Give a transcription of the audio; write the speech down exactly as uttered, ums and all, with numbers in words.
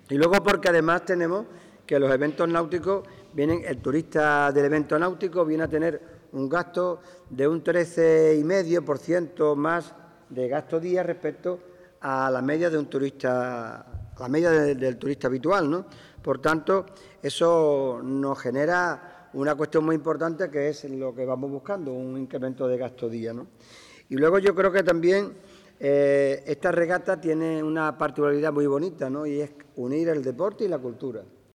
Y luego porque además tenemos que los eventos náuticos vienen, el turista del evento náutico viene a tener un gasto de un trece coma cinco por ciento más de gasto día respecto a la media de un turista, a la media de, del turista habitual, ¿no? Por tanto, eso nos genera una cuestión muy importante que es lo que vamos buscando, un incremento de gasto día, ¿no? Y luego yo creo que también eh, esta regata tiene una particularidad muy bonita, ¿no? Y es unir el deporte y la cultura.